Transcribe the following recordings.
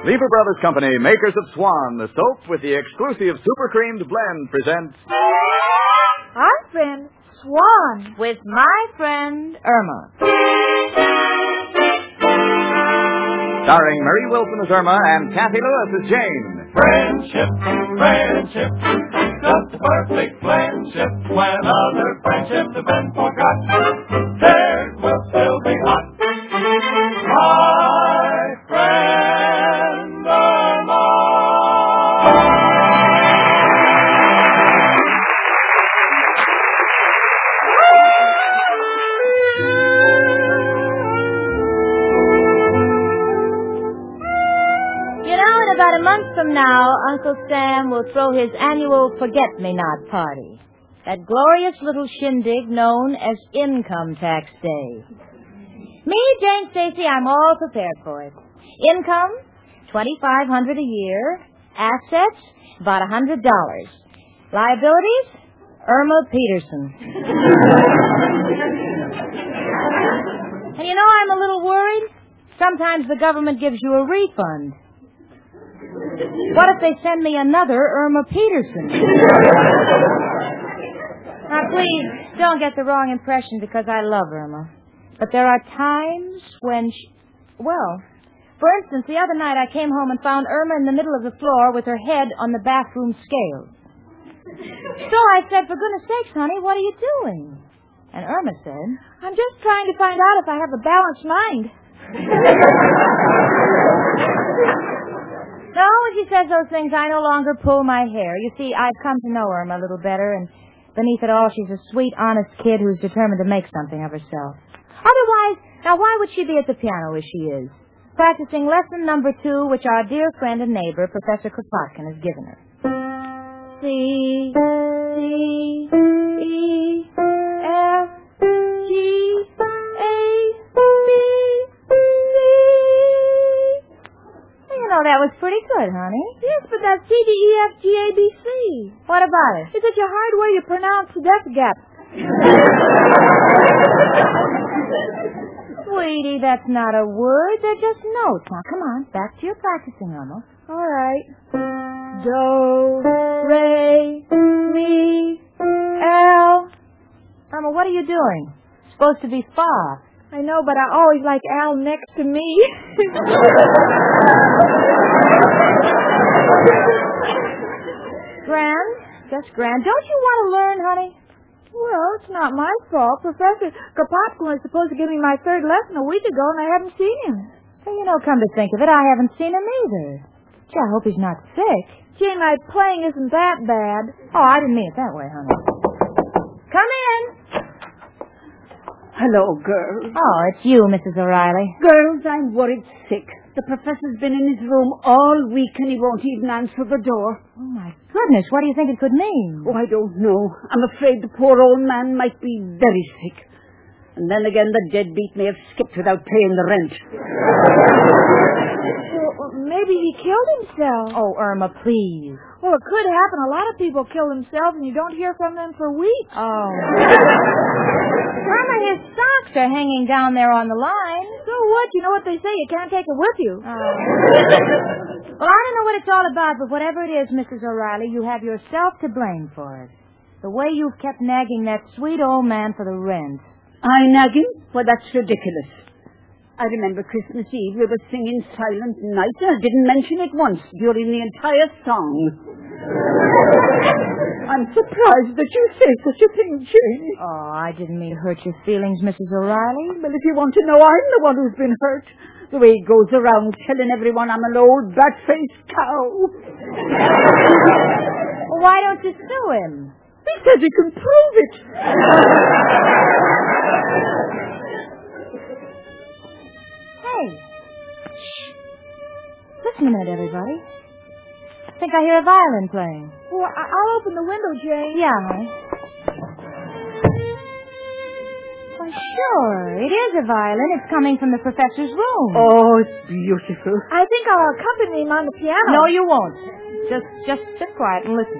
Lever Brothers Company, makers of Swan, the soap with the exclusive super creamed blend, presents... Our friend Swan. With my friend Irma. Starring Mary Wilson as Irma and Kathy Lewis as Jane. Friendship, friendship, just a perfect friendship. When other friendships have been forgot, theirs will still be hot. My friend Irma. About a month from now, Uncle Sam will throw his annual Forget-Me-Not party. That glorious little shindig known as Income Tax Day. Me, Jane Stacy, I'm all prepared for it. Income, $2,500 a year. Assets, about $100. Liabilities, Irma Peterson. And you know, I'm a little worried. Sometimes the government gives you a refund. What if they send me another Irma Peterson? Now, please, don't get the wrong impression because I love Irma. But there are times when for instance, the other night I came home and found Irma in the middle of the floor with her head on the bathroom scale. So I said, for goodness sakes, honey, what are you doing? And Irma said, I'm just trying to find out if I have a balanced mind. No, when she says those things, I no longer pull my hair. You see, I've come to know Irma a little better, and beneath it all, she's a sweet, honest kid who's determined to make something of herself. Otherwise, now why would she be at the piano as she is? Practicing lesson number 2, which our dear friend and neighbor, Professor Kropotkin, has given her. C, C, E, F, G, A, B, C. You know, that was pretty good, honey. Yes, but that's C, D, E, F, G, A, B, C. What about it? It's such a hard way to pronounce the death gap. Sweetie, that's not a word. They're just notes. Now, come on. Back to your practicing, Irma. All right. Do, re, mi, L. Irma, what are you doing? It's supposed to be fa. I know, but I always like Al next to me. Grand? Just grand. Don't you want to learn, honey? Well, it's not my fault. Professor Kropotkin was supposed to give me my third lesson a week ago, and I haven't seen him. So, you know, come to think of it, I haven't seen him either. Gee, I hope he's not sick. Gee, my playing isn't that bad. Oh, I didn't mean it that way, honey. Come in. Hello, girls. Oh, it's you, Mrs. O'Reilly. Girls, I'm worried sick. The professor's been in his room all week and he won't even answer the door. Oh, my goodness. What do you think it could mean? Oh, I don't know. I'm afraid the poor old man might be very sick. And then again, the deadbeat may have skipped without paying the rent. Well, maybe he killed himself. Oh, Irma, please. Well, it could happen. A lot of people kill themselves and you don't hear from them for weeks. Oh. Irma, his socks are hanging down there on the line. So what? You know what they say. You can't take it with you. Well, I don't know what it's all about, but whatever it is, Mrs. O'Reilly, you have yourself to blame for it. The way you've kept nagging that sweet old man for the rent. I nagging? Well, that's ridiculous. I remember Christmas Eve, we were singing Silent Night, and I didn't mention it once during the entire song. I'm surprised that you say such a thing, Jane. Oh, I didn't mean to hurt your feelings, Mrs. O'Reilly. Well, if you want to know, I'm the one who's been hurt. The way he goes around telling everyone I'm an old bat-faced cow. Well, why don't you sue him? He says he can prove it. Hey. Shh. Listen a minute, everybody. I think I hear a violin playing. Well, I'll open the window, Jane. Yeah, honey. Why, sure. It is a violin. It's coming from the professor's room. Oh, it's beautiful. I think I'll accompany him on the piano. No, you won't. Just sit quiet and listen.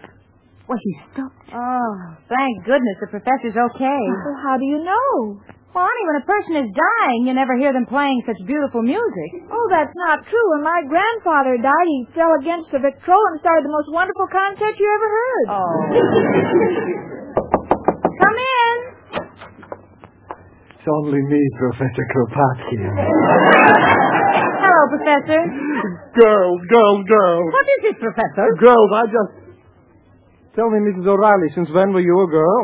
Well, he stopped. Oh, thank goodness the professor's okay. Well, how do you know? Well, honey, when a person is dying, you never hear them playing such beautiful music. Oh, that's not true. When my grandfather died, he fell against the Victrola and started the most wonderful concert you ever heard. Oh. Come in. It's only me, Professor Kropotkin. Hello, Professor. Girls. What is it, Professor? Girls, Tell me, Mrs. O'Reilly, since when were you a girl?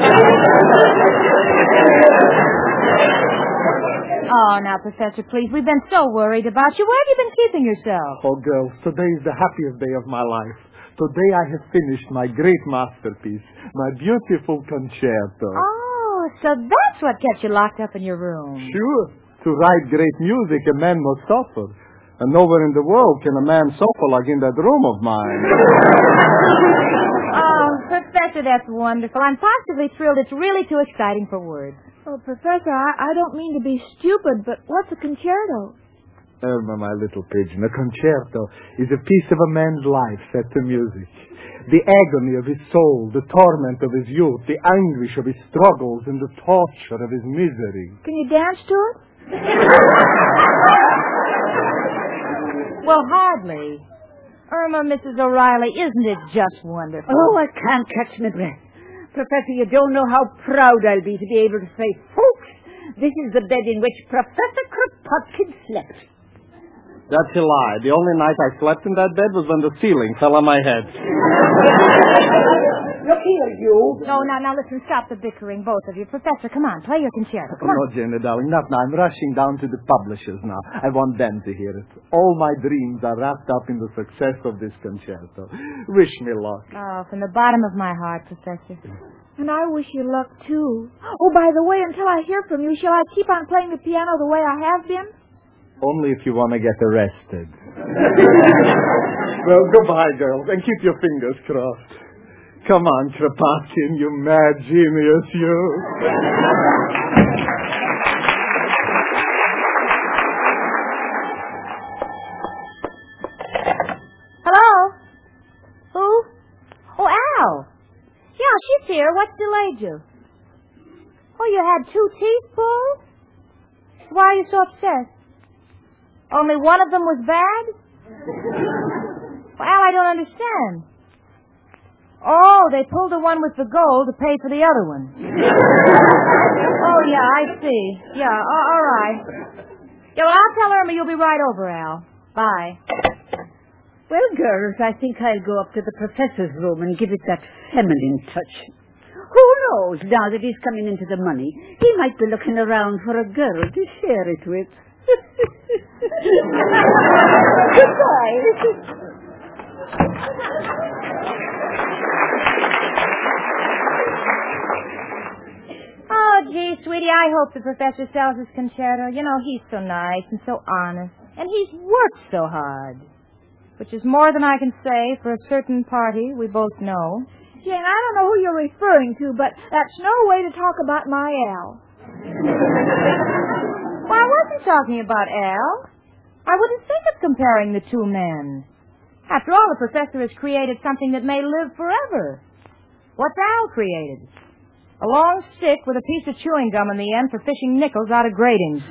Oh, now, Professor, please. We've been so worried about you. Where have you been keeping yourself? Oh, girls, today is the happiest day of my life. Today I have finished my great masterpiece, my beautiful concerto. Oh, so that's what kept you locked up in your room. Sure. To write great music, a man must suffer. And nowhere in the world can a man suffer like in that room of mine. Oh, Professor, that's wonderful. I'm positively thrilled. It's really too exciting for words. Oh, Professor, I don't mean to be stupid, but what's a concerto? Irma, my little pigeon, a concerto is a piece of a man's life set to music. The agony of his soul, the torment of his youth, the anguish of his struggles, and the torture of his misery. Can you dance to it? Well, hardly. Irma, Mrs. O'Reilly, isn't it just wonderful? Oh, I can't catch my breath. Professor, you don't know how proud I'll be to be able to say, folks, this is the bed in which Professor Kropotkin slept. That's a lie. The only night I slept in that bed was when the ceiling fell on my head. Look here, you. No, now, listen, stop the bickering, both of you. Professor, come on, play your concerto. Come Oh, on. no, Jenny, darling, not now. I'm rushing down to the publishers now. I want them to hear it. All my dreams are wrapped up in the success of this concerto. Wish me luck. Oh, from the bottom of my heart, Professor. And I wish you luck, too. Oh, by the way, until I hear from you, shall I keep on playing the piano the way I have been? Only if you want to get arrested. Well, goodbye, girls, and keep your fingers crossed. Come on, Kropotkin, you mad genius, you. Hello? Who? Oh, Al. Yeah, she's here. What's delayed you? Oh, you had 2 teeth pulled? Why are you so upset? Only one of them was bad? Well, Al, I don't understand. Oh, they pulled the one with the gold to pay for the other one. Oh, yeah, I see. Yeah, all right. Yeah, well, I'll tell Irma you'll be right over, Al. Bye. Well, girls, I think I'll go up to the professor's room and give it that feminine touch. Who knows, now that he's coming into the money, he might be looking around for a girl to share it with. Goodbye. Oh, gee, sweetie, I hope the professor sells his concerto. You know, he's so nice and so honest. And he's worked so hard. Which is more than I can say for a certain party we both know. Jane, I don't know who you're referring to, but that's no way to talk about my Al. Well, I wasn't talking about Al. I wouldn't think of comparing the two men. After all, the professor has created something that may live forever. What's Al created? A long stick with a piece of chewing gum in the end for fishing nickels out of gratings.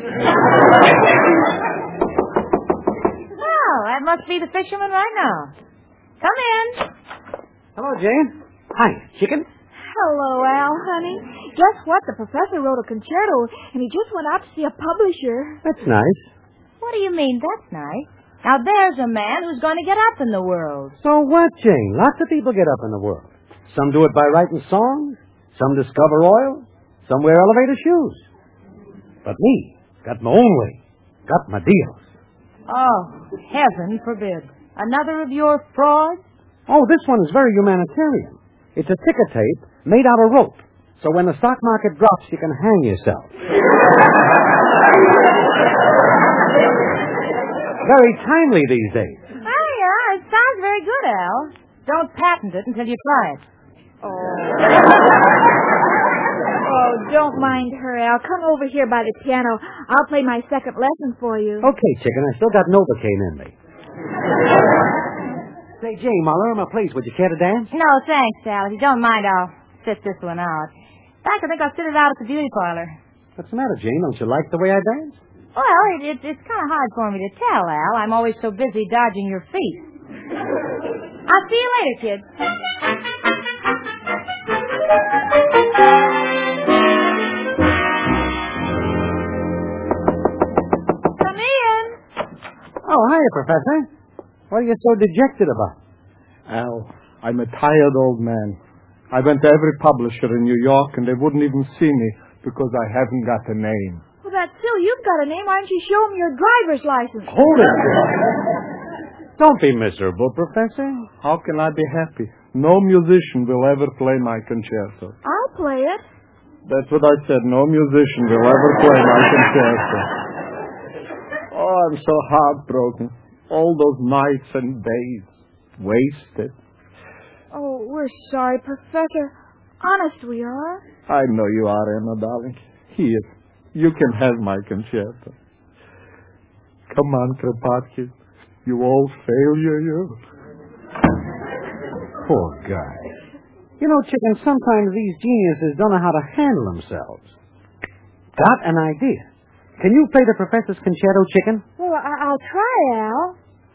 Well, that must be the fisherman right now. Come in. Hello, Jane. Hi, chicken. Hello, Al, honey. Guess what? The professor wrote a concerto, and he just went out to see a publisher. That's nice. What do you mean, that's nice? Now, there's a man who's going to get up in the world. So what, Jane? Lots of people get up in the world. Some do it by writing songs. Some discover oil. Some wear elevator shoes. But me, got my own way. Got my deals. Oh, heaven forbid. Another of your frauds? Oh, this one is very humanitarian. It's a ticker tape made out of rope. So when the stock market drops, you can hang yourself. Very timely these days. Oh, yeah, it sounds very good, Al. Don't patent it until you try it. Oh, don't mind her, Al. Come over here by the piano. I'll play my second lesson for you. Okay, chicken, I still got Novocaine in me. Say, Jane, while Irma plays, would you care to dance? No, thanks, Al. If you don't mind, I'll sit this one out. In fact, I think I'll sit it out at the beauty parlor. What's the matter, Jane? Don't you like the way I dance? Well, it's kind of hard for me to tell, Al. I'm always so busy dodging your feet. I'll see you later, kid. Come in. Oh, hiya, Professor. What are you so dejected about? Al, I'm a tired old man. I went to every publisher in New York, and they wouldn't even see me because I haven't got a name. Well, that's silly. You've got a name. Why don't you show him your driver's license? Hold it. Don't be miserable, Professor. How can I be happy? No musician will ever play my concerto. I'll play it. That's what I said. No musician will ever play my concerto. Oh, I'm so heartbroken. All those nights and days wasted. Oh, we're sorry, Professor. Honest, we are. I know you are, Emma, darling. Here, you can have my concerto. Come on, Kropotkin. You old failure, you. Poor guy. You know, Chicken, sometimes these geniuses don't know how to handle themselves. Got an idea. Can you play the Professor's concerto, Chicken? Well, I'll try, Al.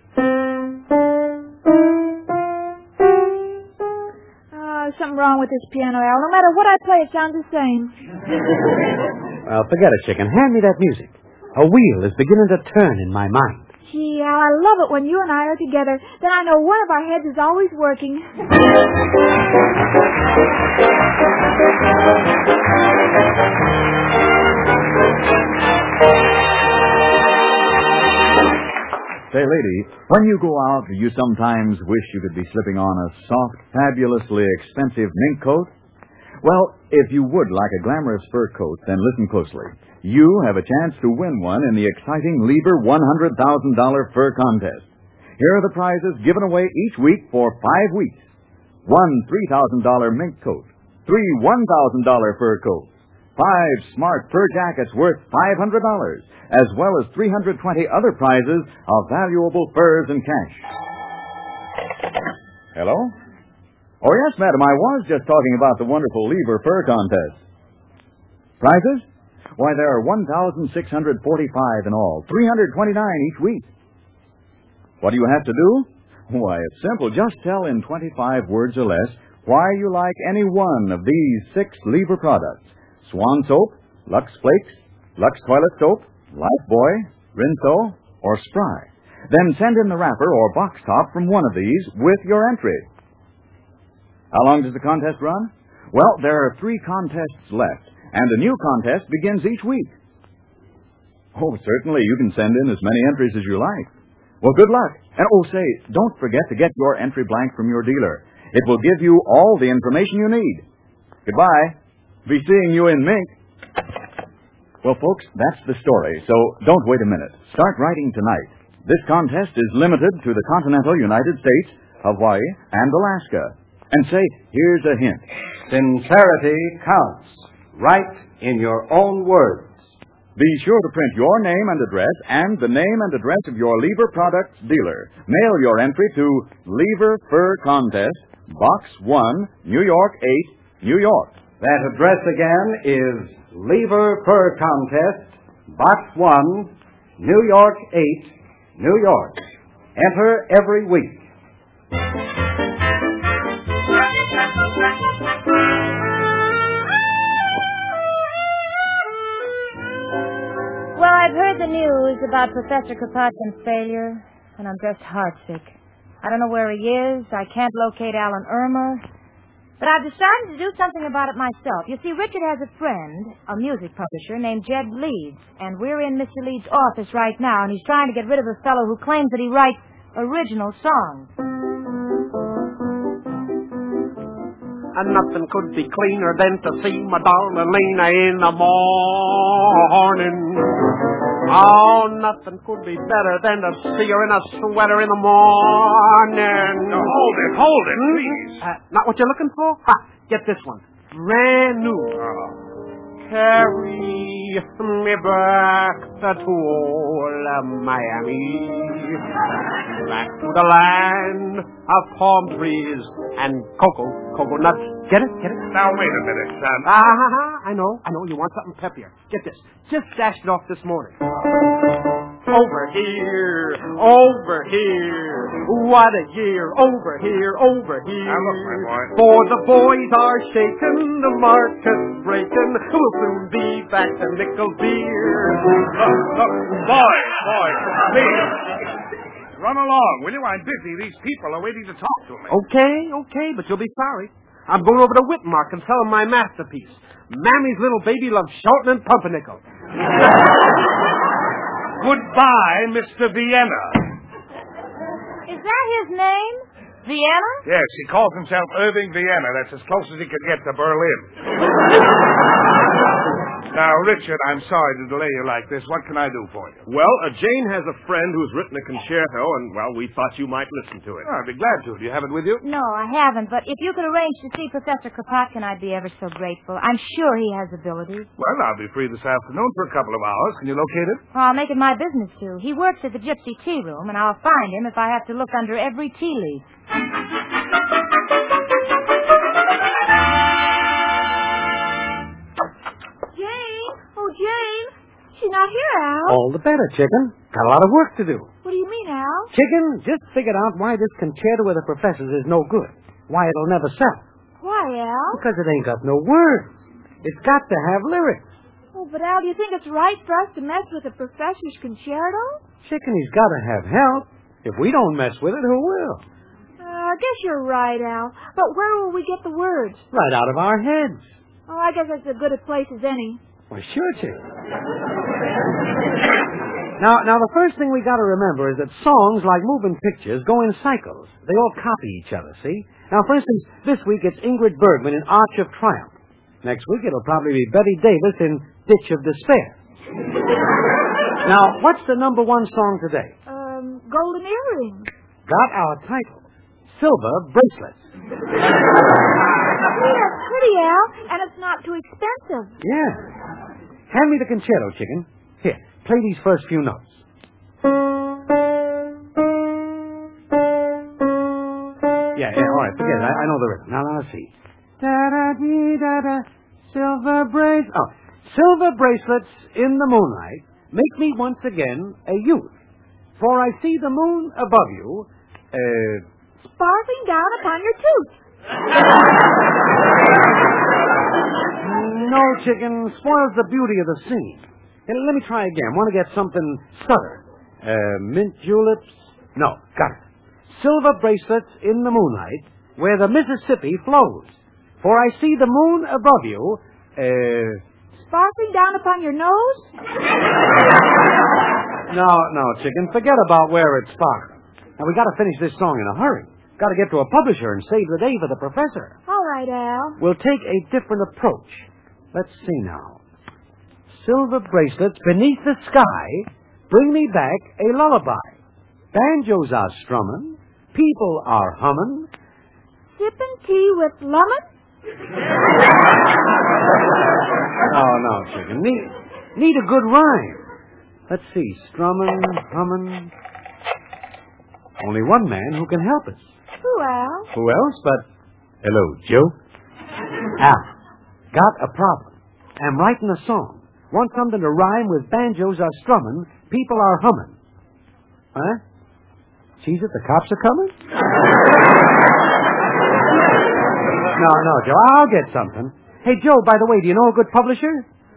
Something wrong with this piano, Al. No matter what I play, it sounds the same. Well, forget it, Chicken. Hand me that music. A wheel is beginning to turn in my mind. Gee, Al, I love it when you and I are together. Then I know one of our heads is always working. Say, lady, when you go out, do you sometimes wish you could be slipping on a soft, fabulously expensive mink coat? Well, if you would like a glamorous fur coat, then listen closely. You have a chance to win one in the exciting Lever $100,000 fur contest. Here are the prizes given away each week for 5 weeks. 1 $3,000 mink coat, 3 $1,000 fur coats, 5 smart fur jackets worth $500, as well as 320 other prizes of valuable furs and cash. Hello? Oh, yes, madam, I was just talking about the wonderful Lever Fur Contest. Prizes? Why, there are 1,645 in all, 329 each week. What do you have to do? Why, it's simple. Just tell in 25 words or less why you like any one of these 6 Lever products. Swan Soap, Lux Flakes, Lux Toilet Soap, Lifebuoy, Rinso, or Spry. Then send in the wrapper or box top from one of these with your entry. How long does the contest run? Well, there are 3 contests left, and a new contest begins each week. Oh, certainly, you can send in as many entries as you like. Well, good luck. And, oh, say, don't forget to get your entry blank from your dealer. It will give you all the information you need. Goodbye. Be seeing you in Mink. Well, folks, that's the story, so don't wait a minute. Start writing tonight. This contest is limited to the continental United States, Hawaii, and Alaska. And say, here's a hint. Sincerity counts. Write in your own words. Be sure to print your name and address and the name and address of your Lever Products dealer. Mail your entry to Lever Fur Contest, Box 1, New York 8, New York. That address again is Lever Fur Contest, Box 1, New York 8, New York. Enter every week. Well, I've heard the news about Professor Kropotkin's failure, and I'm just heartsick. I don't know where he is. I can't locate Alan Irma. But I've decided to do something about it myself. You see, Richard has a friend, a music publisher, named Jed Leeds, and we're in Mr. Leeds' office right now, and he's trying to get rid of a fellow who claims that he writes original songs. And nothing could be cleaner than to see my darling Lena in the morning. Oh, nothing could be better than to see her in a sweater in the morning. Now, hold it, please. Not what you're looking for? Ha, get this one. Brand new. carry me back to old Miami, back to the land of palm trees and cocoa nuts. Get it? Now, wait a minute, son. I know. You want something peppier. Get this. Just dashed it off this morning. Over here. What a year. Over here. Now, look, my boy. For the boys are shaking, the market's breaking. We'll soon be back to nickel beer. Look, boy, please. Run along, will you? I'm busy. These people are waiting to talk to me. Okay, but you'll be sorry. I'm going over to Whitmark and tell them my masterpiece. Mammy's little baby loves Shorten and Pumpernickel. Goodbye, Mr. Vienna. Is that his name? Vienna? Yes, he calls himself Irving Vienna. That's as close as he could get to Berlin. Now, Richard, I'm sorry to delay you like this. What can I do for you? Well, Jane has a friend who's written a concerto, and, well, we thought you might listen to it. Oh, I'd be glad to. Do you have it with you? No, I haven't, but if you could arrange to see Professor Kropotkin, I'd be ever so grateful. I'm sure he has abilities. Well, I'll be free this afternoon for a couple of hours. Can you locate it? Well, I'll make it my business to. He works at the Gypsy Tea Room, and I'll find him if I have to look under every tea leaf. Jane, she's not here, Al. All the better, Chicken. Got a lot of work to do. What do you mean, Al? Chicken, just figured out why this concerto with the professors is no good. Why it'll never sell. Why, Al? Because it ain't got no words. It's got to have lyrics. Oh, but Al, do you think it's right for us to mess with the professor's concerto? Chicken, he's got to have help. If we don't mess with it, who will? I guess you're right, Al. But where will we get the words? Right out of our heads. Oh, I guess that's as good a place as any. Why, sure, Chicken. Now, the first thing we got to remember is that songs, like moving pictures, go in cycles. They all copy each other, see? Now, for instance, this week it's Ingrid Bergman in Arch of Triumph. Next week it'll probably be Betty Davis in Ditch of Despair. Now, what's the number one song today? Golden Earrings. Got our title. Silver Bracelets. Yeah, it's pretty, Al, and it's not too expensive. Yeah. Hand me the concerto, Chicken. Here, play these first few notes. Yeah, all right, forget it. I know the rhythm. Now, let's see. Da-da-dee-da-da, silver bracelets. Oh, silver bracelets in the moonlight make me once again a youth. For I see the moon above you, sparkling down upon your tooth. No, Chicken, spoils the beauty of the scene. And let me try again. Want to get something southern. Mint juleps? No, got it. Silver bracelets in the moonlight where the Mississippi flows. For I see the moon above you, sparkling down upon your nose? No, Chicken. Forget about where it's sparkling. Now, we got to finish this song in a hurry. Got to get to a publisher and save the day for the professor. All right, Al. We'll take a different approach. Let's see now. Silver bracelets beneath the sky bring me back a lullaby. Banjos are strumming. People are humming. Sipping tea with lemon? No, Chicken. Need a good rhyme. Let's see. Strumming, humming. Only one man who can help us. Who, Al? Who else but... Hello, Joe. Al, got a problem. I'm writing a song. Want something to rhyme with banjos are strumming, people are humming. Huh? Cheese it, the cops are coming? No, Joe, I'll get something. Hey, Joe, by the way, do you know a good publisher?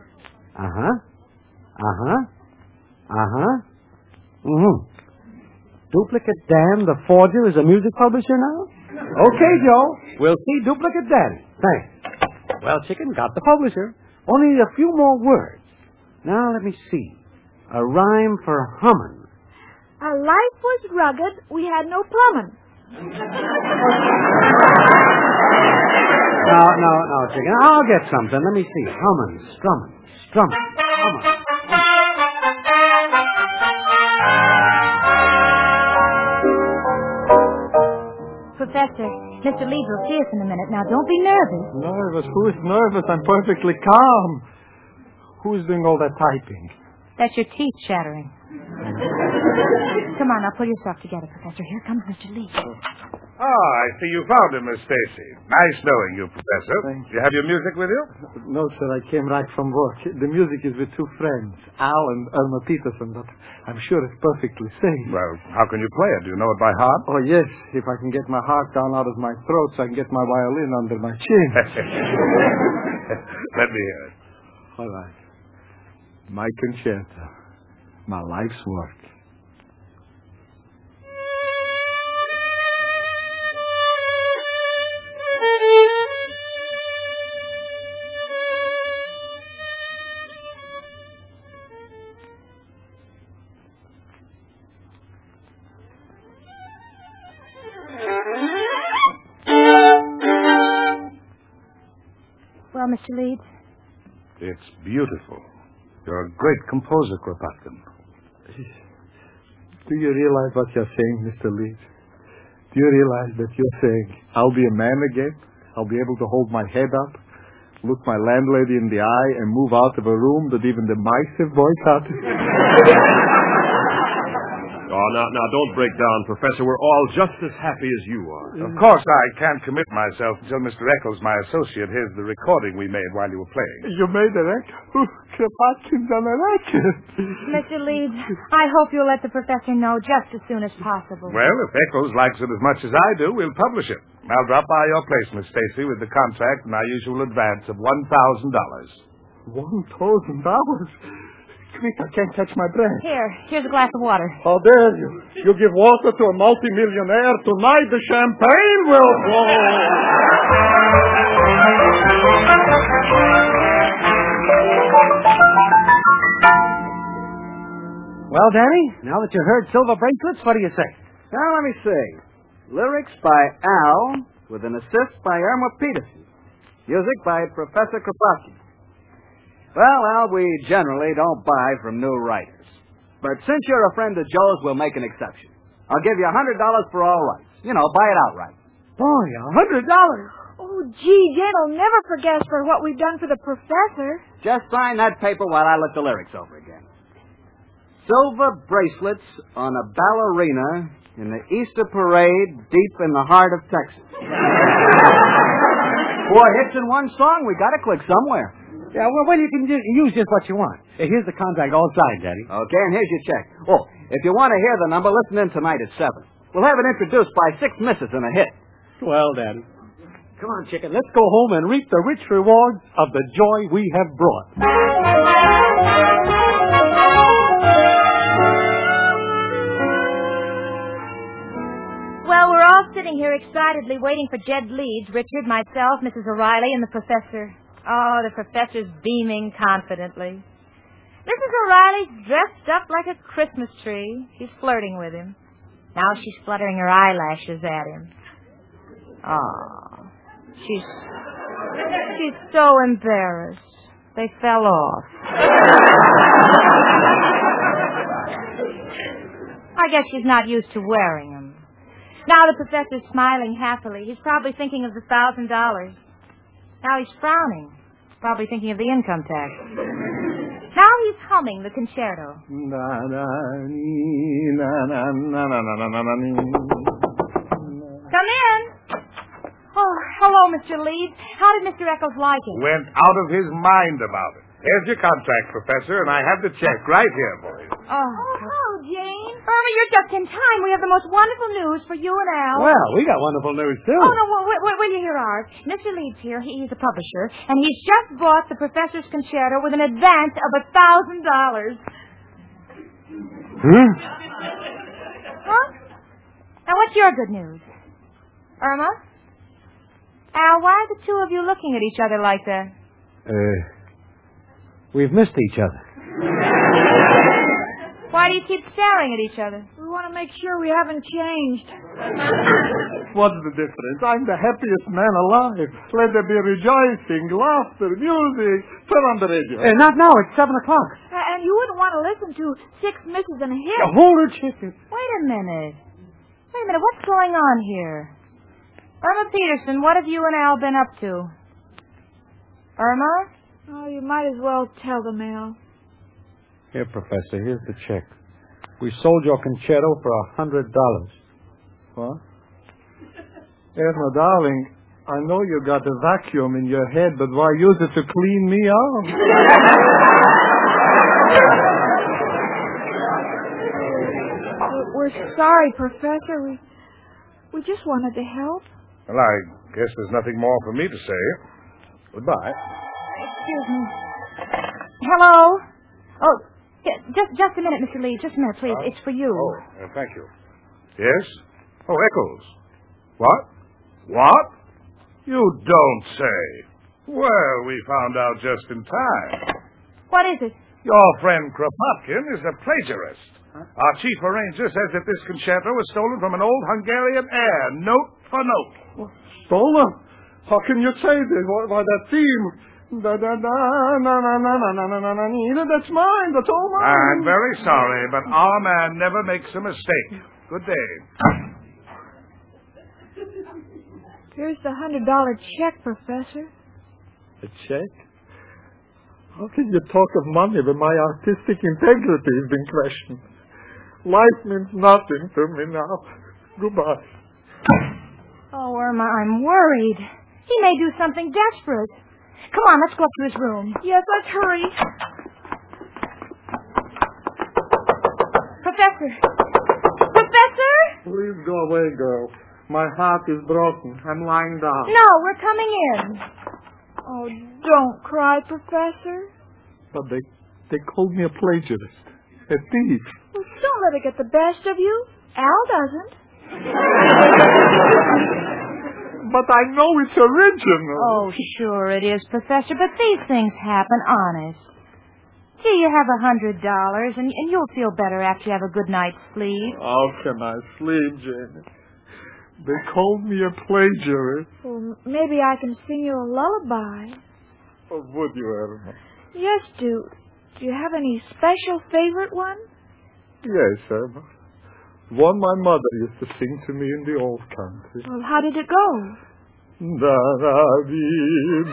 Duplicate Dan, the forger, is a music publisher now? Okay, Joe. We'll see Duplicate Danny. Thanks. Well, Chicken, got the publisher. Only need a few more words. Now, let me see. A rhyme for humming. Our life was rugged. We had no plumbing. No, Chicken. I'll get something. Let me see. Humming, strumming, humming. Professor, Mr. Leeds will see us in a minute. Now, don't be nervous. Nervous? Who is nervous? I'm perfectly calm. Who's doing all that typing? That's your teeth chattering. Come on, now pull yourself together, Professor. Here comes Mr. Lee. Oh, I see you found him, Miss Stacy. Nice knowing you, Professor. Thank You have your music with you? No, sir, I came right from work. The music is with two friends, Al and Irma Peterson, but I'm sure it's perfectly safe. Well, how can you play it? Do you know it by heart? Oh, yes, if I can get my heart down out of my throat so I can get my violin under my chin. Let me hear it. All right. My concerto. My life's work. Well, Mr. Leeds? It's beautiful. You're a great composer, Kropotkin. Do you realize what you're saying, Mr. Leeds? Do you realize that you're saying, I'll be a man again? I'll be able to hold my head up, look my landlady in the eye, and move out of a room that even the mice have boycotted? Oh, now, don't break down, Professor. We're all just as happy as you are. Of course, I can't commit myself until Mr. Eccles, my associate, hears the recording we made while you were playing. You made a record? Kropotkin's on a record. Mr. Leeds, I hope you'll let the professor know just as soon as possible. Well, if Eccles likes it as much as I do, we'll publish it. I'll drop by your place, Miss Stacy, with the contract and my usual advance of $1,000. $1,000? Quick, I can't catch my breath. Here's a glass of water. How dare you? You give water to a multimillionaire. Tonight the champagne will flow. Well, Danny, now that you heard Silver Bracelets, what do you say? Now, let me see. Lyrics by Al, with an assist by Irma Peterson. Music by Professor Kropotkin. Well, Al, we generally don't buy from new writers. But since you're a friend of Joe's, we'll make an exception. I'll give you $100 for all rights. You know, buy it outright. Boy, $100. Oh, gee, Jen'll never forget us for what we've done for the professor. Just sign that paper while I look the lyrics over again. Silver bracelets on a ballerina in the Easter parade deep in the heart of Texas. 4 hits in one song. We got to click somewhere. Yeah, well, you can use just what you want. Here's the contract all signed, Daddy. Okay, and here's your check. Oh, if you want to hear the number, listen in tonight at 7. We'll have it introduced by 6 misses and a hit. Well, Daddy. Come on, chicken. Let's go home and reap the rich rewards of the joy we have brought. Well, we're all sitting here excitedly waiting for Jed Leeds, Richard, myself, Mrs. O'Reilly, and the professor. Oh, the professor's beaming confidently. Mrs. O'Reilly's dressed up like a Christmas tree. She's flirting with him. Now she's fluttering her eyelashes at him. Oh, she's so embarrassed. They fell off. I guess she's not used to wearing them. Now the professor's smiling happily. He's probably thinking of the $1,000. Now he's frowning. Probably thinking of the income tax. Now he's humming the concerto. Come in. Oh, hello, Mr. Leeds. How did Mr. Eccles like it? Went out of his mind about it. Here's your contract, Professor, and I have the check right here for you. Oh, Jane. Irma, you're just in time. We have the most wonderful news for you and Al. Well, we got wonderful news, too. Oh, no, will you hear ours? Mr. Leeds here, he's a publisher, and he's just bought the professor's concerto with an advance of $1,000. Huh? Now, what's your good news? Irma? Al, why are the two of you looking at each other like that? We've missed each other. Why do you keep staring at each other? We want to make sure we haven't changed. What's the difference? I'm the happiest man alive. Let there be rejoicing, laughter, music. Turn on the radio. Not now. It's 7 o'clock. And you wouldn't want to listen to 6 misses and a hit. Hold her, chicken. Wait a minute. What's going on here? Irma Peterson, what have you and Al been up to? Irma? Oh, you might as well tell them, Al. Here, Professor, here's the check. We sold your concerto for $100. What? Irma, darling, I know you got a vacuum in your head, but why use it to clean me out? We're sorry, Professor. We just wanted to help. Well, I guess there's nothing more for me to say. Goodbye. Excuse me. Hello? Oh, just a minute, Mr. Lee. Just a minute, please. It's for you. Oh, thank you. Yes? Oh, Eccles. What? What? You don't say. Well, we found out just in time. What is it? Your friend Kropotkin is a plagiarist. Our chief arranger says that this concerto was stolen from an old Hungarian air, note for note. Stolen? How can you say this? Why, that theme... That's mine. That's all mine. I'm very sorry, but our man never makes a mistake. Good day. Here's the $100 check, Professor. A check? How can you talk of money when my artistic integrity has been questioned? Life means nothing to me now. Goodbye. Oh, Irma, I'm worried. He may do something desperate. Come on, let's go up to his room. Yes, let's hurry. Professor! Professor? Please go away, girl. My heart is broken. I'm lying down. No, we're coming in. Oh, don't cry, Professor. But they called me a plagiarist. A thief. Well, don't let it get the best of you. Al doesn't. But I know it's original. Oh, sure it is, Professor, but these things happen, honest. Here you have $100, and you'll feel better after you have a good night's sleep. How can I sleep, Jane? They called me a plagiarist. Well, maybe I can sing you a lullaby. Oh, would you, Irma? Yes, do you have any special favorite one? Yes, Irma. One my mother used to sing to me in the old country. Well, how did it go? Da-da-dee,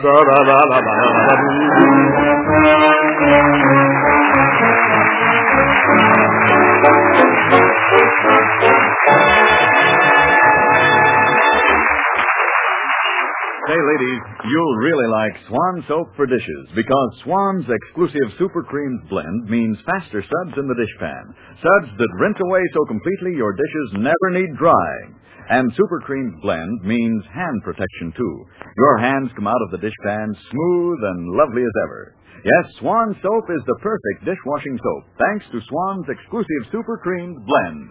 Say, ladies, you'll really like Swan soap for dishes because Swan's exclusive Super Creamed blend means faster suds in the dishpan. Suds that rinse away so completely your dishes never need drying. And Super Creamed blend means hand protection, too. Your hands come out of the dishpan smooth and lovely as ever. Yes, Swan soap is the perfect dishwashing soap, thanks to Swan's exclusive Super Creamed blend.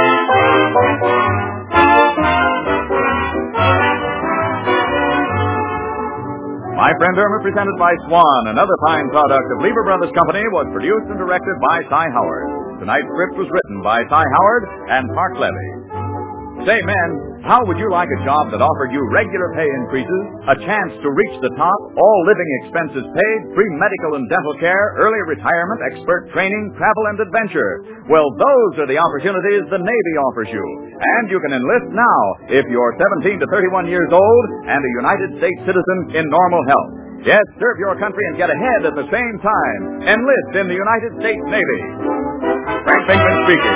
My Friend Irma, presented by Swan, another fine product of Lever Brothers Company, was produced and directed by Cy Howard. Tonight's script was written by Cy Howard and Park Levy. Say, men, how would you like a job that offered you regular pay increases, a chance to reach the top, all living expenses paid, free medical and dental care, early retirement, expert training, travel, and adventure? Well, those are the opportunities the Navy offers you. And you can enlist now if you're 17 to 31 years old and a United States citizen in normal health. Yes, serve your country and get ahead at the same time. Enlist in the United States Navy. Frank Pinkman speaking.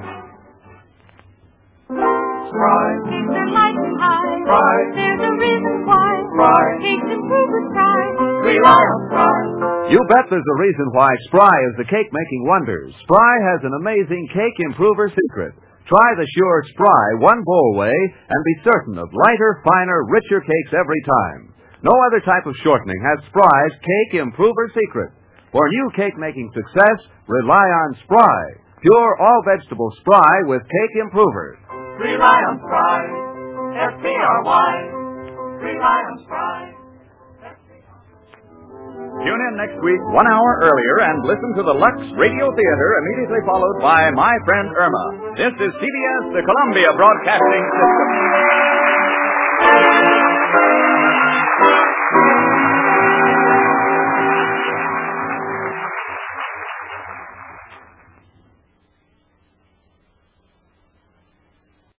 Spry. Their life is high. Spry. There's a reason why. Spry. Cakes Improver Spry. Rely on Spry. You bet there's a reason why Spry is the cake-making wonder. Spry has an amazing cake improver secret. Try the Sure Spry one bowl way and be certain of lighter, finer, richer cakes every time. No other type of shortening has Spry's cake improver secret. For new cake-making success, rely on Spry. Pure all-vegetable Spry with cake improvers. Rely on Spry. S-P-R-Y. Rely on Spry. Tune in next week 1 hour earlier and listen to the Lux Radio Theater immediately followed by My Friend Irma. This is CBS, the Columbia Broadcasting System.